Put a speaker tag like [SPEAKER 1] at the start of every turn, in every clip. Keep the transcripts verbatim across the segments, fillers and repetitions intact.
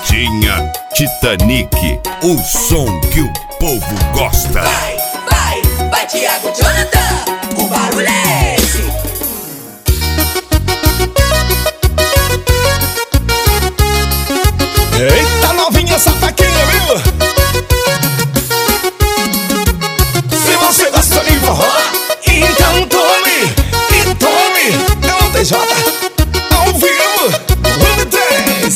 [SPEAKER 1] Pagodinha Titanic, o som que o povo gosta.
[SPEAKER 2] Vai, vai, vai Thiago Jonathan, o barulho é esse.
[SPEAKER 3] Eita, novinha sapaquinha, viu? Se você gosta de forró, então tome, e tome. É o T J, ao vivo, um, três.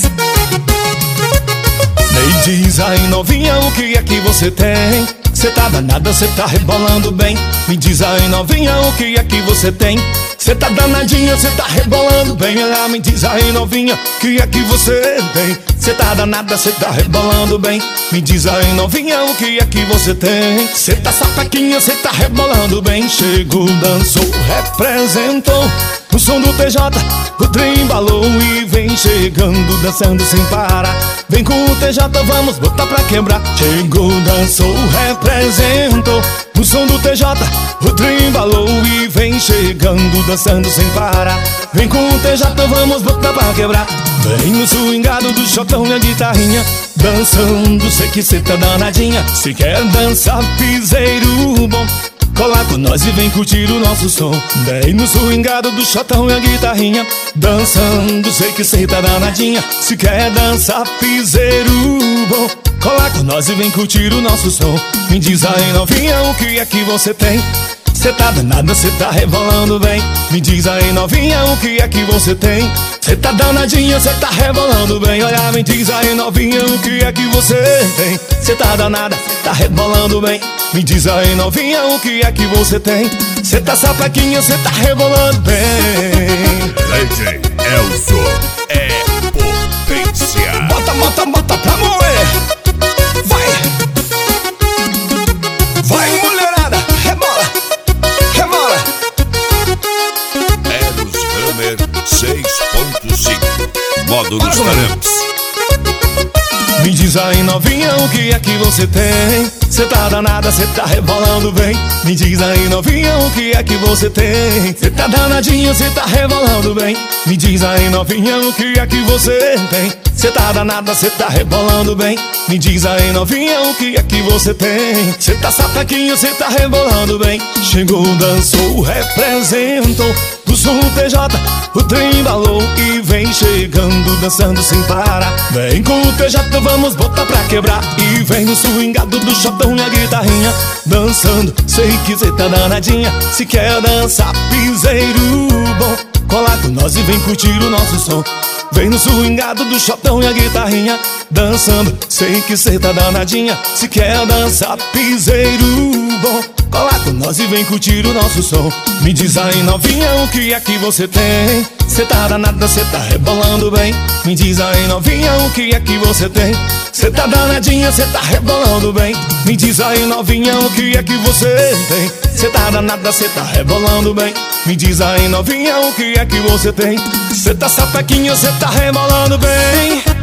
[SPEAKER 3] Me diz aí, novinha, o que é que você tem? Cê tá danada, cê tá rebolando bem. Me diz aí, novinha, o que é que você tem? Cê tá danadinha, cê tá rebolando bem. Ela me diz aí, novinha, o que é que você tem? Cê tá danada, cê tá rebolando bem. Me diz aí, novinha, o que é que você tem? Cê tá sapequinha, cê tá rebolando bem. Chegou, dançou, representou o som do T J, o trem embalou e vem chegando, dançando sem parar. Vem com o T J, vamos botar pra quebrar. Chegou, dançou, representou o som do T J, o trem embalou e vem chegando, dançando sem parar. Vem com o T J, vamos botar pra quebrar. Vem no swingado do chotão e a guitarrinha, dançando, sei que cê tá danadinha. Se quer dançar piseiro bom, cola com nós e vem curtir o nosso som. Vem no swingado do chotão e a guitarrinha, dançando, sei que cê tá danadinha. Se quer dançar piseiro bom, cola com nós e vem curtir o nosso som. Me diz aí, novinha, o que é que você tem? Cê tá danada, cê tá rebolando bem. Me diz aí, novinha, o que é que você tem? Cê tá danadinha, cê tá rebolando bem. Olha, me diz aí, novinha, o que é que você tem? Cê tá danada, tá rebolando bem. Me diz aí, novinha, o que é que você tem? Cê tá sapequinha, cê tá rebolando bem.
[SPEAKER 1] D J Elzo é potência.
[SPEAKER 3] Bota, bota, bota pra moer. Vai, vai mulherada, rebola, rebola.
[SPEAKER 1] Eros Hammer seis ponto cinco, modo dos talentos.
[SPEAKER 3] Me diz aí, novinha, o que é que você tem? Cê tá danada, cê tá rebolando bem. Me diz aí, novinha, o que é que você tem? Cê tá danadinha, cê tá rebolando bem. Me diz aí, novinha, o que é que você tem? Cê tá danada, cê tá rebolando bem. Me diz aí, novinha, o que é que você tem? Cê tá sapequinha, cê tá rebolando bem. Chegou, dançou, representou o som do T J, o trem embalou e vem chegando, dançando sem parar. Vem com o T J, vamos botar pra quebrar. E vem no swingado do chotão e a guitarrinha, dançando, sei que cê tá danadinha. Se quer dançar piseiro bom, cola com nós e vem curtir o nosso som. Vem no swingado do chotão e a guitarrinha, dançando, sei que cê tá danadinha. Se quer dançar piseiro bom, cola com nós e vem curtir o nosso som. Me diz aí, novinha, o que é que você tem? Cê tá danada, cê tá rebolando bem. Me diz aí, novinha, o que é que você tem? Cê tá danadinha, cê tá rebolando bem. Me diz aí, novinha, o que é que você tem? Cê tá danada, cê tá rebolando bem. Me diz aí, novinha, o que é que você tem? Cê tá sapequinha, cê tá rebolando bem.